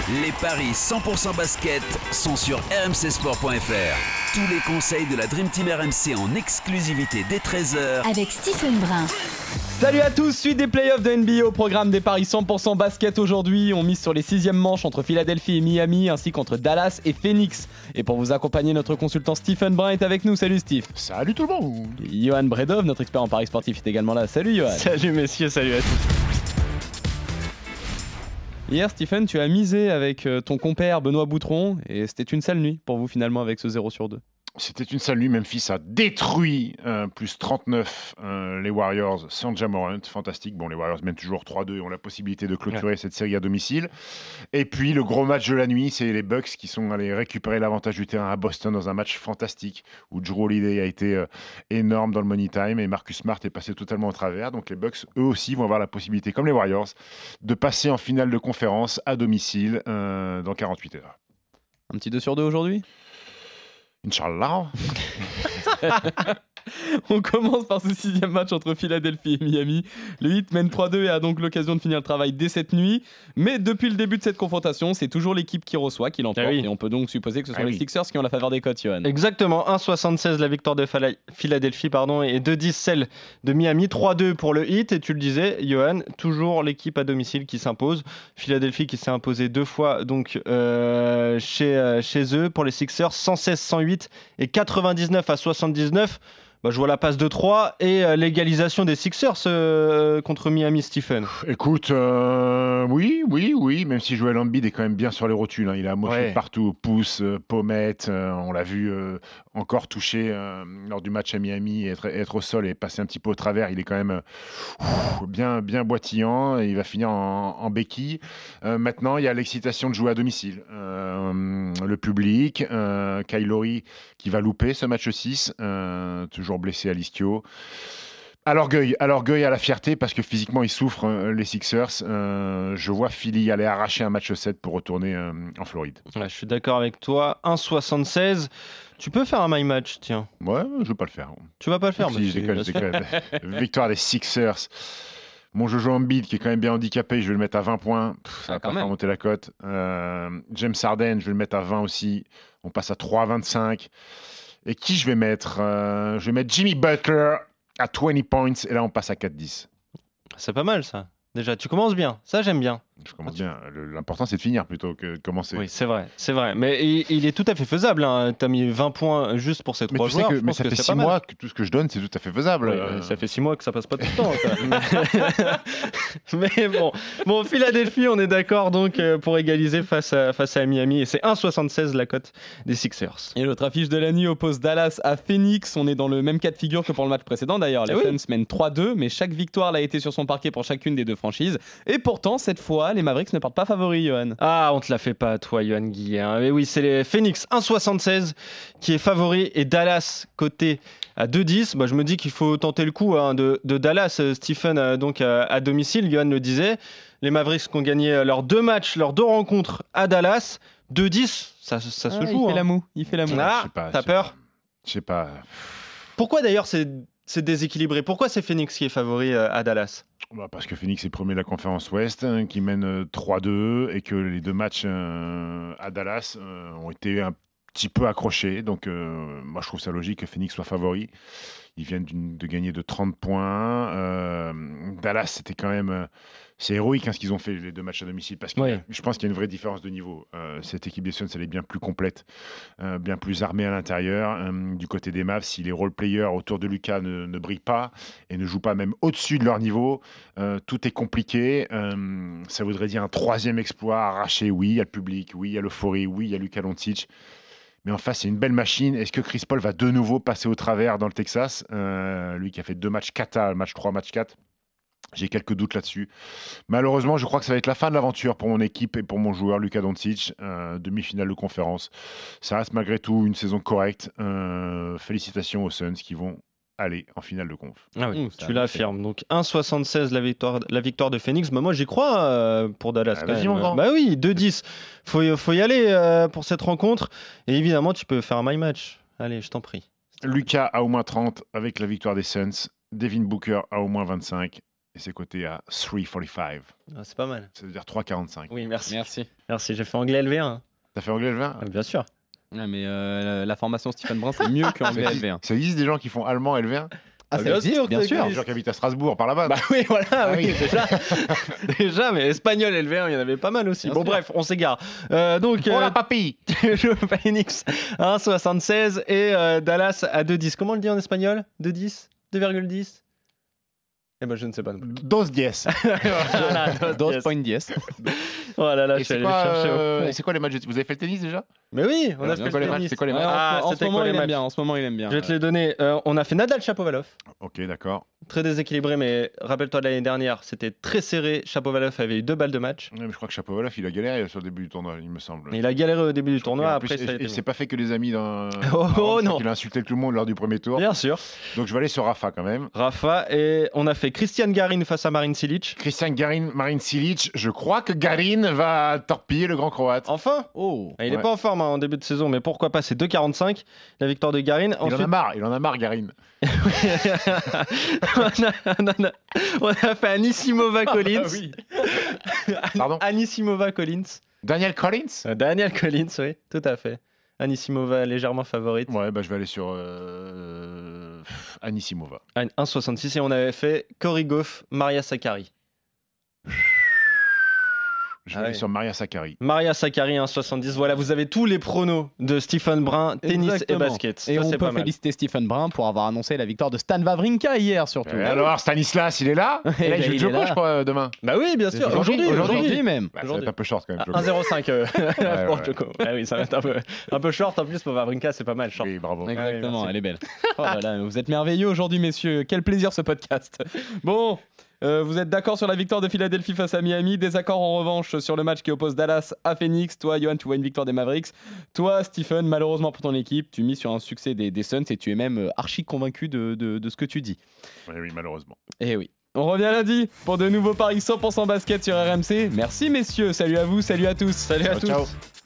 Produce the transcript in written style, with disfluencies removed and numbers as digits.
Les paris 100% basket sont sur rmcsport.fr. Tous les conseils de la Dream Team RMC en exclusivité dès 13h avec Stephen Brun. Salut à tous, suite des playoffs de NBA au programme des paris 100% basket aujourd'hui. On mise sur les 6e manches entre Philadelphie et Miami ainsi qu'entre Dallas et Phoenix. Et pour vous accompagner, notre consultant Stephen Brun est avec nous. Salut Steve. Salut tout le monde. Et Johan Bredov, notre expert en paris sportif, est également là. Salut Johan. Salut messieurs, salut à tous. Hier Stephen, tu as misé avec ton compère Benoît Boutron et c'était une sale nuit pour vous finalement avec ce 0/2. C'était une sale nuit, Memphis a détruit plus 39 les Warriors sans Ja Morant, fantastique. Bon, les Warriors mènent toujours 3-2 et ont la possibilité de clôturer cette série à domicile. Et puis le gros match de la nuit, c'est les Bucks qui sont allés récupérer l'avantage du terrain à Boston dans un match fantastique où Jrue Holiday a été énorme dans le money time et Marcus Smart est passé totalement au travers. Donc les Bucks, eux aussi, vont avoir la possibilité, comme les Warriors, de passer en finale de conférence à domicile dans 48 heures. Un petit 2/2 aujourd'hui ? Inch'Allah. On commence par ce 6e match entre Philadelphie et Miami. Le Heat mène 3-2 et a donc l'occasion de finir le travail dès cette nuit. Mais depuis le début de cette confrontation, c'est toujours l'équipe qui reçoit, qui l'emporte. Et on peut donc supposer que ce sont les Sixers qui ont la faveur des cotes, Johan. Exactement, 1,76 la victoire de Philadelphie et 2,10 celle de Miami. 3-2 pour le Heat. Et tu le disais, Johan, toujours l'équipe à domicile qui s'impose. Philadelphie qui s'est imposé 2 fois donc, chez eux. Pour les Sixers, 116-108 et 99-79. Je vois la passe de 3 et l'égalisation des Sixers contre Miami, Stephen. Écoute, oui, même si Joel Embiid est quand même bien sur les rotules. Il a moché partout, pouce, pommette. On l'a vu encore toucher lors du match à Miami, être au sol et passer un petit peu au travers. Il est quand même bien boitillant. Il va finir en béquille. Maintenant, il y a l'excitation de jouer à domicile. Le public, Kyle Lowry qui va louper ce match 6, toujours blessé à l'ischio. À l'orgueil, à la fierté, parce que physiquement, ils souffrent, les Sixers. Je vois Philly aller arracher un match 7 pour retourner en Floride. Je suis d'accord avec toi. 1,76. Tu peux faire un my match, tiens. Ouais, je vais pas le faire. Tu vas pas le faire, je déconne. Victoire des Sixers. Mon Jojo Embiid, qui est quand même bien handicapé, je vais le mettre à 20 points. Ça va pas faire monter la cote. James Harden, je vais le mettre à 20 aussi. On passe à 3,25. Et qui je vais mettre Je vais mettre Jimmy Butler à 20 points. Et là, on passe à 4,10. C'est pas mal, ça. Déjà, tu commences bien. Ça, j'aime bien. Je commence bien. L'important, c'est de finir plutôt que de commencer. Oui, c'est vrai. Mais il est tout à fait faisable. Hein. Tu as mis 20 points juste pour ces 3 joueurs. Mais ça fait 6 mois que tout ce que je donne, c'est tout à fait faisable. Oui, ça fait 6 mois que ça passe pas tout le temps. Mais bon, Philadelphie, on est d'accord donc pour égaliser face à Miami. Et c'est 1,76 la cote des Sixers. Et l'autre affiche de la nuit oppose Dallas à Phoenix. On est dans le même cas de figure que pour le match précédent d'ailleurs. Les Suns mènent 3-2, mais chaque victoire l'a été sur son parquet pour chacune des deux franchises. Et pourtant, cette fois, les Mavericks ne partent pas favoris, Johan. Ah, on te la fait pas, toi, Johan Guillet. Mais oui, c'est les Phoenix 1,76 qui est favori et Dallas côté à 2,10. Je me dis qu'il faut tenter le coup de Dallas, Stephen, donc à domicile. Johan le disait. Les Mavericks qui ont gagné leurs 2 matchs, leurs 2 rencontres à Dallas. 2,10, ça se joue. Il fait la moue. Ah, t'as peur ? Je sais pas. Pourquoi d'ailleurs c'est déséquilibré ? Pourquoi c'est Phoenix qui est favori à Dallas ? Parce que Phoenix est premier de la conférence Ouest, qui mène 3-2 et que les 2 matchs à Dallas ont été un petit peu accrochés. Donc moi je trouve ça logique que Phoenix soit favori. Ils viennent de gagner de 30 points. Dallas, c'était quand même... c'est héroïque ce qu'ils ont fait les 2 matchs à domicile parce que je pense qu'il y a une vraie différence de niveau. Cette équipe des Suns, elle est bien plus complète, bien plus armée à l'intérieur. Du côté des Mavs, si les role-players autour de Luka ne brillent pas et ne jouent pas même au-dessus de leur niveau, tout est compliqué. Ça voudrait dire un 3e exploit arraché. Oui, il y a le public, oui, il y a l'euphorie, oui, il y a Luka Doncic. Mais en face, c'est une belle machine. Est-ce que Chris Paul va de nouveau passer au travers dans le Texas ? Lui qui a fait 2 matchs kata, match 3, match 4. J'ai quelques doutes là-dessus. Malheureusement, je crois que ça va être la fin de l'aventure pour mon équipe et pour mon joueur Luka Doncic. Demi-finale de conférence. Ça reste malgré tout une saison correcte. Félicitations aux Suns qui vont aller en finale de conf. Ah oui, tu l'affirmes. Donc 1,76 la victoire de Phoenix. Moi j'y crois pour Dallas. Vas-y mon grand. Oui, 2,10. Faut y aller pour cette rencontre. Et évidemment, tu peux faire un my match. Allez, je t'en prie. Luka à au moins 30 avec la victoire des Suns. Devin Booker à au moins 25. et c'est coté à 3,45. Ah, c'est pas mal. Ça veut dire 3,45. Oui, merci. Merci. J'ai fait anglais LV1. T'as fait anglais LV1? Bien sûr. Ouais, mais la formation Stephen Brun, c'est mieux que anglais LV1. Ça existe des gens qui font allemand LV1? Ah, ça existe, bien sûr. Des gens qui habitent à Strasbourg par là-bas. Bah oui, voilà, Ah oui, oui. déjà, mais espagnol LV1, il y en avait pas mal aussi. Bien Bon, sûr. bref, on s'égare. Donc, Oh la papille! Phoenix 1,76 et Dallas à 2,10. Comment on le dit en espagnol? 2,10? 2,10? Eh ben, je ne sais pas non plus. 2-10. Voilà, 2.10. Voilà, là, Et je suis c'est allé quoi, chercher au fond. et c'est quoi les matchs Vous avez fait le tennis déjà? Mais oui, on a Alors, fait c'est quoi le les matchs tennis. C'est quoi les Ouais, matchs? Ah, en ce c'était moment, quoi les il aime matchs bien. En ce moment, il aime bien. Je vais te les donner. On a fait Nadal Shapovalov. Ok, d'accord. Très déséquilibré, mais rappelle-toi de l'année dernière, c'était très serré. Shapovalov avait eu 2 balles de match. Ouais, mais je crois que Shapovalov, il a galéré sur le début du tournoi, il me semble. Mais il a galéré au début du tournoi. En Après, plus, ça a été et bon. c'est pas fait que des amis dans. Oh, non. Il a insulté tout le monde lors du premier tour. Bien sûr. Donc je vais aller sur Rafa quand même. Rafa, et on a fait Christian Garin face à Marin Cilic. Christian Garin, Marin Cilic. Je crois que Garin va torpiller le grand croate. Enfin, Oh. il est Ouais. pas en forme en début de saison, mais pourquoi pas, c'est 2,45 la victoire de Garin. Il en a marre, Garin. on a fait Anisimova Collins. oui. Pardon? Anisimova Collins. Daniel Collins? Daniel Collins, oui, tout à fait. Anisimova légèrement favorite. Ouais, bah je vais aller sur Anisimova. 1,66 et on avait fait Cory Gauff, Maria Sakkari. Je vais aller ouais. sur Maria Sakkari. Maria Sakkari 1,70. Voilà, vous avez tous les pronos de Stephen Brun, tennis Exactement. et basket. Et Ça, on c'est peut pas mal. féliciter Stephen Brun pour avoir annoncé la victoire de Stan Wawrinka hier, surtout. Et alors, Stanislas, il est là? Eh Et là, ben, il joue il est Djoko, là. je crois, demain. Bah oui, bien sûr. Aujourd'hui, Aujourd'hui même. Bah, ça va être un peu short quand même. Djoko. 1,05 pour ouais. Djoko. Ah oui, ça va être un peu short en plus pour Wawrinka, c'est pas mal short. Oui, bravo. Exactement, merci. elle est belle. Oh là là, vous êtes merveilleux aujourd'hui, messieurs. Quel plaisir ce podcast. Bon, vous êtes d'accord sur la victoire de Philadelphie face à Miami. Désaccord en revanche sur le match qui oppose Dallas à Phoenix. Toi, Johan, tu vois une victoire des Mavericks. Toi, Stephen, malheureusement pour ton équipe, tu mises sur un succès des Suns et tu es même archi convaincu de ce que tu dis. Oui, malheureusement. Eh oui. On revient lundi pour de nouveaux paris 100% basket sur RMC. Merci messieurs, salut à vous, salut à tous. Salut à tous. Ciao.